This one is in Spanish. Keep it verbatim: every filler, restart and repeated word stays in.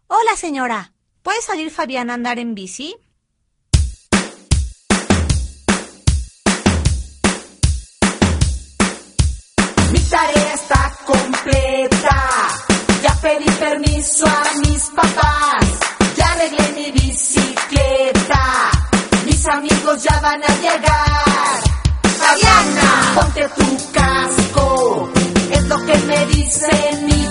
Hola, señora. ¿Puede salir Fabián a andar en bici? Mi tarea está completa. Ya pedí permiso a mis papás. Ya arreglé mi bicicleta. Mis amigos ya van a llegar. Fabiana, ponte tu casco. Es lo que me dicen mis